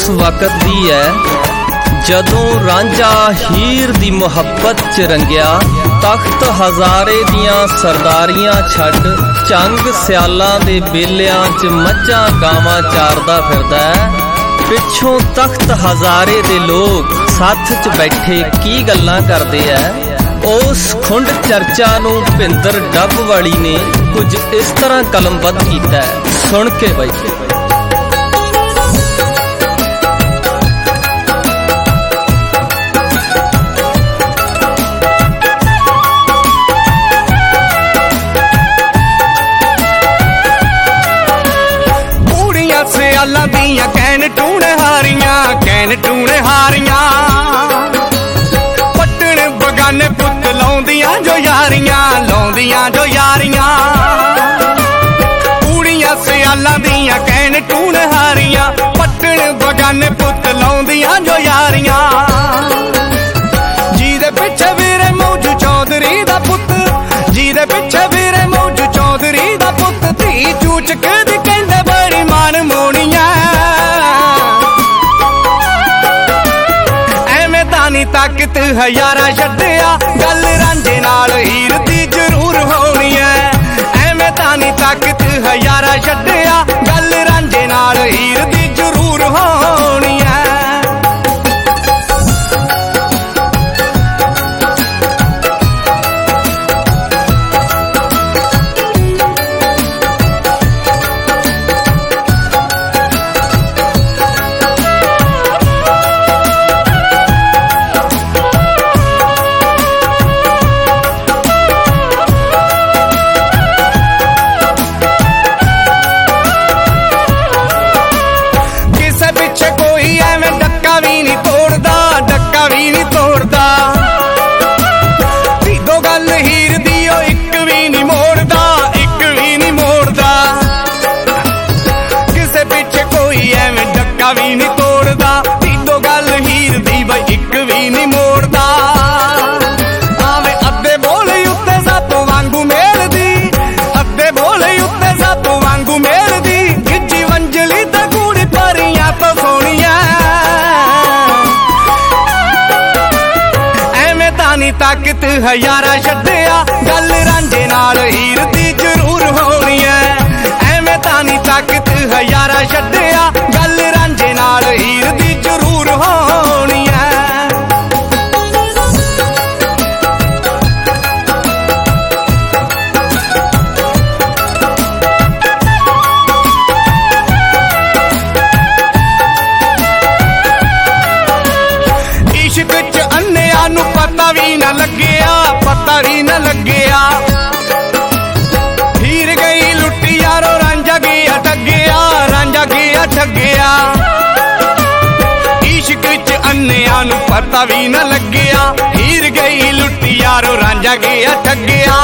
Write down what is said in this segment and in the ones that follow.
उस वक्त दी है जदों रांझा हीर दी मुहब्बत च रंगिया। तख्त हजारे दियां सरदारियां छड्ड चंग सियालां दे बेलियां च मझां गावां चारदा फिरदा है। पिछों तख्त हजारे दे लोग साथ च बैठे की गल्लां करदे है। उस खुंड चर्चा नूं भिंदर डब वाली ने कुछ इस तरह कलमबद्ध कीता है, सुन के बैठे। सियालां दियां कैन टूने हारियां पट्टन बगाने पुत लाउंदियां जो यारियां कुड़ियां सियालां दियां कैन टूने हारियां पट्टन बगाने पुत लाउंदियां जो यारियां। जीदे पिछे वीरे मौजू चौधरी दा पुत, जीदे पिछे वीरे मौजू चौधरी दा पुत धी चूचक दी कहंदे बड़ी मान मोनिया। एवें तानी ताकत हजारा छड्डिया गल रांझे नाल हीर दी जरूर होनी है। एवें तानी ताकत हजारा छड्डिया गल रांझे नाल हीर दी जरूर होनी है। भी नहीं तोड़दा तीदो गल हीर दी बई एक भी नहीं मोड़दा। आवे अद्धे बोले उत्ते सप वांगू मेलदी, अद्धे बोले उत्ते सप वांगू मेलदी। गिज्जी वंजली ते कूड़ी परियां तो सोनिया। एवें तानी ताकत हजारा छड्डिया गल रांझे नाल हीर दी जरूर होनी है। एवें तानी ताकत हजारा छड्डिया गल रांझे नाल हीर दी जरूर होनी है। इश्क च अन्नियां नूं पता भी न लग्गिया, पता भी न लग्गिया। हीर गई लुट्टी यारो रांझा गया ठग्गिया, रांझा गया ठग्गिया। इश्क च अन्नियां नूं पता भी न लग्गिया। हीर गई लुट्टी यारो रांझा गया ठग्गिया।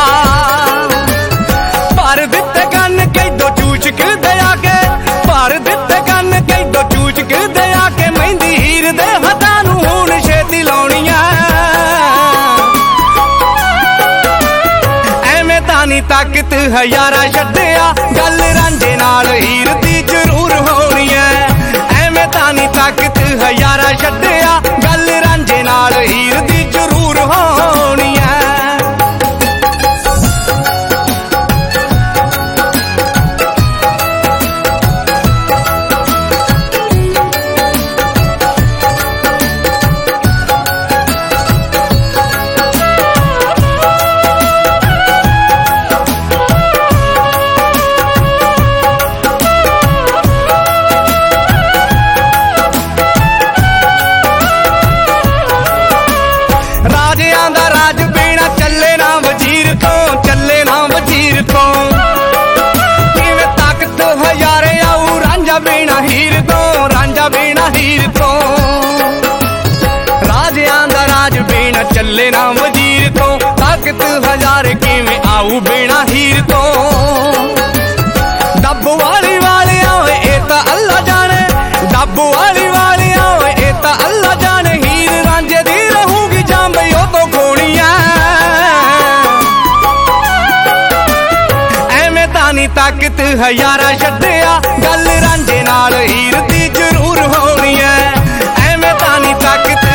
पर दित्ते कन कैदो चूचक दया के, पर दित्ते कन कैदो चूचक दया के। मेहंदी हीर दे हत्थां नूं हुण छेती लाउणियां। एवें तानी ताकत हजारा छड्डिया गल रांझे नाल हीर दी जरूर होनी है। एवें तानी ताकत हजारा छड्डिया गल रांझे नाल हीर दी जरूर होनी है। हीर तो राजियां दा राज बिना चले ना वजीर तो। ताकत हजारे किवें आऊ बिना हीर तो। डब वाली आवे ए तां अल्लाह जाने, डब वाली आवे ए तां अल्लाह जाने। हीर रांझे दी रहूगी जांबई ओ तो खोनिया। एवें तानी नी ताकत हजारा छड्डिया गल रांझे नाल हीर दी जरूर होनी है। एवें तां नी ताकत